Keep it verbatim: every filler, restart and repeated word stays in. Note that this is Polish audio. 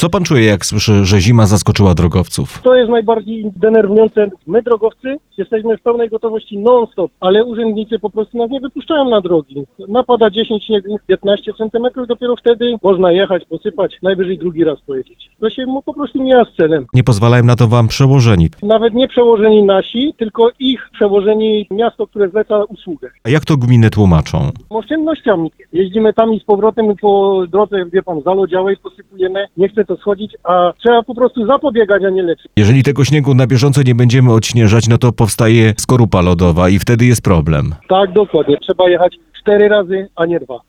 Co pan czuje, jak słyszy, że zima zaskoczyła drogowców? To jest najbardziej denerwujące. My, drogowcy, jesteśmy w pełnej gotowości non-stop, ale urzędnicy po prostu nas nie wypuszczają na drogi. Napada dziesięć śniegu, piętnaście centymetrów, dopiero wtedy można jechać, posypać, najwyżej drugi raz pojeździć. To się mu po prostu mija z celem. Nie pozwalają na to wam przełożeni. Nawet nie przełożeni nasi, tylko ich przełożeni miasto, które zleca usługę. A jak to gminy tłumaczą? Oszczędnościami. Jeździmy tam i z powrotem po drodze, wie pan, zalodziałej posypujemy. Nie chce to schodzić, a trzeba po prostu zapobiegać, a nie leczyć. Jeżeli tego śniegu na bieżąco nie będziemy odśnieżać, no to powstaje skorupa lodowa i wtedy jest problem. Tak, dokładnie. Trzeba jechać cztery razy, a nie dwa.